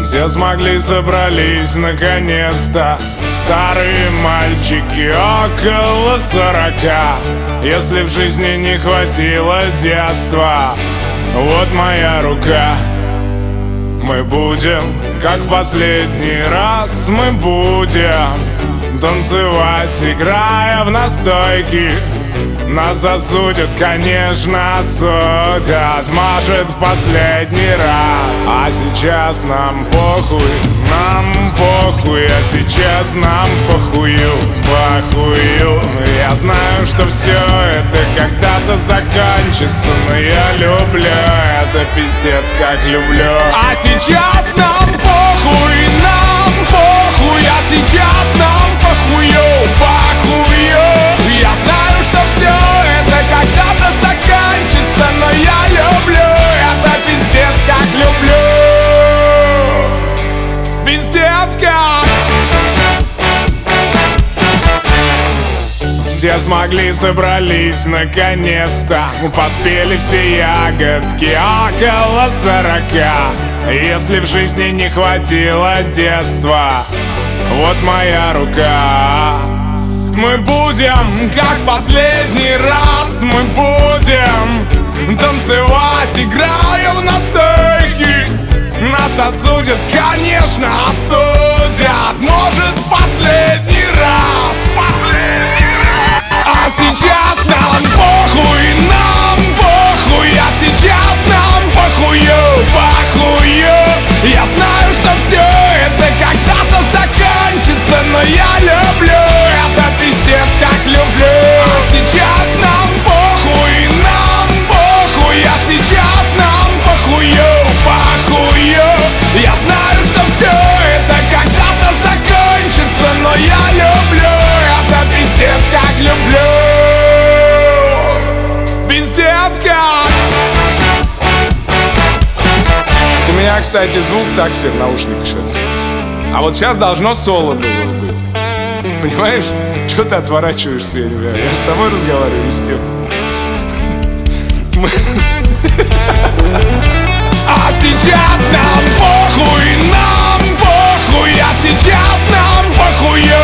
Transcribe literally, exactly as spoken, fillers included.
Все смогли, собрались наконец-то. Старые мальчики около сорока. Если в жизни не хватило детства, вот моя рука. Мы будем, как в последний раз, мы будем танцевать, играя в настойки. Нас засудят, конечно, осудят, может, в последний раз. А сейчас нам похуй, нам похуй. А сейчас нам похую, похую. Я знаю, что все это когда-то закончится, но я люблю это, пиздец, как люблю. А сейчас нам похуй, нам похуй. А сейчас нам похую, похую. Я знаю, что все это когда-то заканчивается, но я люблю это, пиздец, как люблю. Пиздец, как. Все смогли, собрались наконец-то. Поспели все ягодки около сорока. Если в жизни не хватило детства, вот моя рука. Мы будем, как последний раз, мы будем танцевать, играя в настойки. Нас осудят, конечно, осудят, может, в последний раз. А сейчас нам похуй, нам похуй. А сейчас нам похую, похую. Я знаю, что все это когда-то заканчивается, но я люблю это, пиздец, как люблю. А сейчас нам похуй, нам похуй. А сейчас нам похую, похую. Я знаю, что все это когда-то закончится, но я люблю это, пиздец, как люблю. Пиздец, как. У меня, кстати, звук так себе в наушниках сейчас. А вот сейчас должно соло было быть. Понимаешь? Что ты отворачиваешься, я не знаю. Я с тобой разговариваю, ни с кем. А сейчас нам похуй, нам похуй. А сейчас нам похуй.